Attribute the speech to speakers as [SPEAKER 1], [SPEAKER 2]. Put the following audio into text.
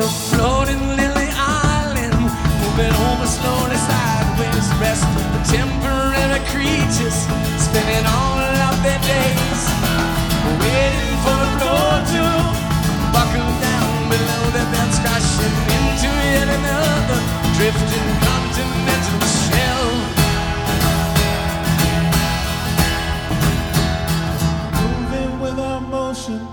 [SPEAKER 1] a floating lily island, moving over slowly sideways, rest of the temporary creatures spinning on